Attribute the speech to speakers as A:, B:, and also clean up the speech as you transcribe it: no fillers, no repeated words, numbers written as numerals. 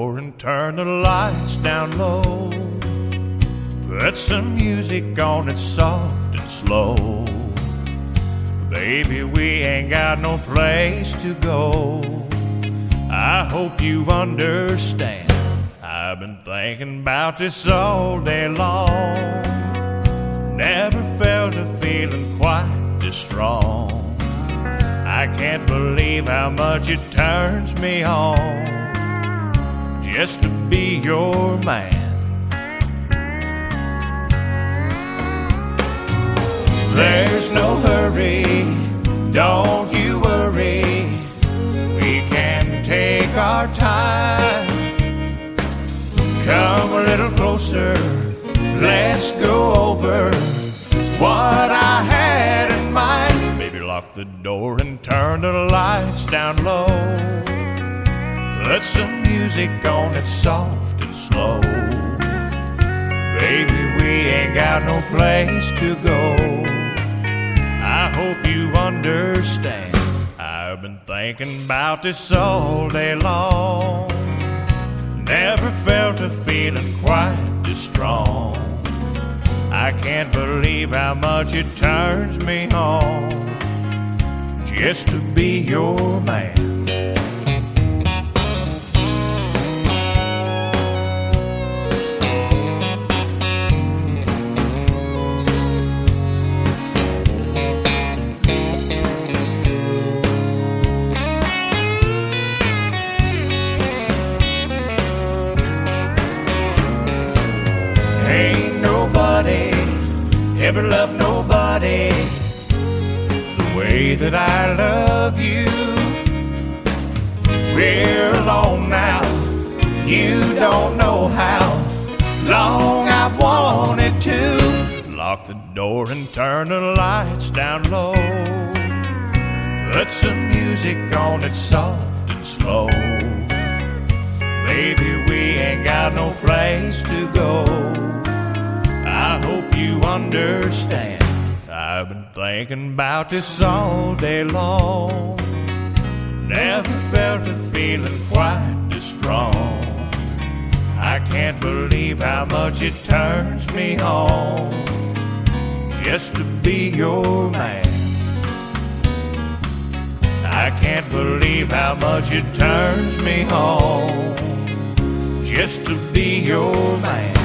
A: door and turn the lights down low. Put some music on that's soft and slow. Baby, we ain't got no place to go. I hope you understand. I've been thinking about this all day long. Never felt a feeling quite this strong. I can't believe how much it turns me on just to be your man. There's no hurry, don't you worry. We can take our time. Come a little closer, let's go over what I had in mind. Baby, lock the door and turn the lights down low. Put some music on that's soft and slow. Baby, we ain't got no place to go. I hope you understand. I've been thinking about this all day long. Never felt a feeling quite this strong. I can't believe how much it turns me on just to be your man. Ain't nobody ever loved nobody the way that I love you. We're alone now, you don't know how long I've wanted to. Lock the door and turn the lights down low. Put some music on that's soft and slow. Baby, we ain't got no place to go. I hope you understand. I've been thinking about this all day long. Never felt a feeling quite this strong. I can't believe how much it turns me on just to be your man. I can't believe how much it turns me on just to be your man.